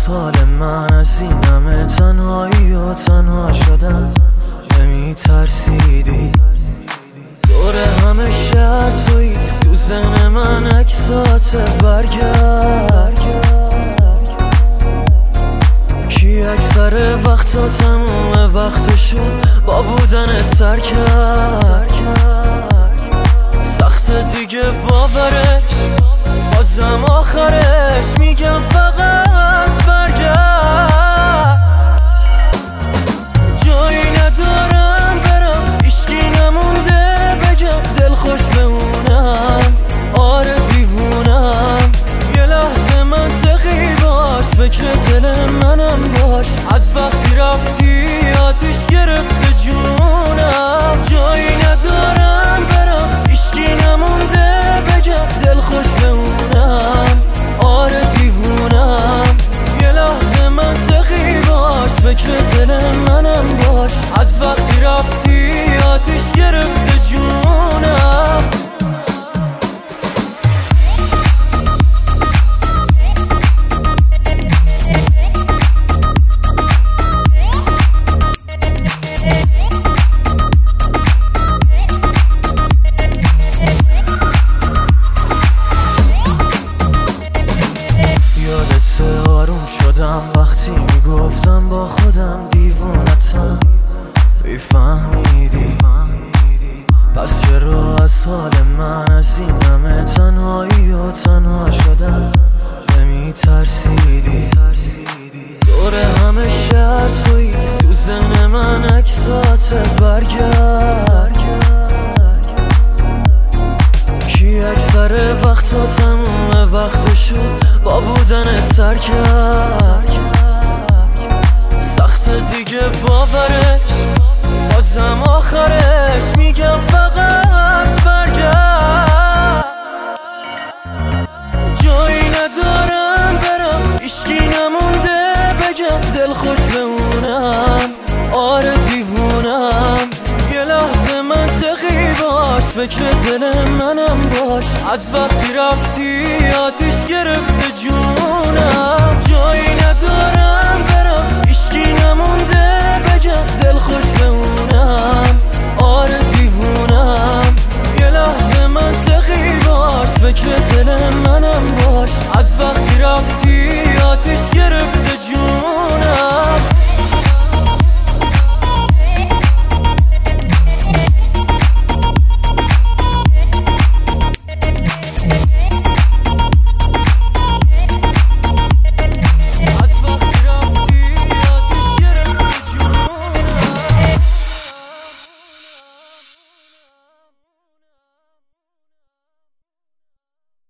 حال من از این همه تنهایی و تنها شدن نمی ترسیدی؟ دور همه شهر توی تو ذهن من عکسات برگرد کی اکثر وقتا تموم وقتشو با بودن سر کرد. سخت دیگه باورش بازم آخرش میگم فقط برگرد. جایی ندارم برم هیچکی نمونده بگم دل خوش بمونم. آره دیوونم یه لحظه منطقی باش فکر دل منم باش. از وقتی رفتی آتیش گرفته جونم. جایی ندارم برم هیچکی نمونده بگم دل خوش بمونم. آره دیوونم یه لحظه منطقی باش فکر دل منم باش. از وقتی رفتی آتیش گرفته جونم. یادت آروم شدم وقتی میگفتم با خودم دیوونتم میفهمیدی؟ پس چرا از حال من از این همه تنهایی و تنها شدن نمی ترسیدی؟ دور همه شهر توی تو ذهن من عکسات برگرد کی اکثر وقتا تموم وقتشو با بودن سر کرد. سخت دیگه باورش بازم آخرش میگم فقط برگرد. جایی ندارم برم هیچکی نمونده بگم دل خوش بمونم. آره دیوونم یه لحظه منطقی باش فکر دل منم باش. از وقتی رفتی آتیش گرفته جونم. جایی ندارم برم هیچکی نمونده بگم دل خوش بمونم. آره دیوونم یه لحظه منطقی باش فکر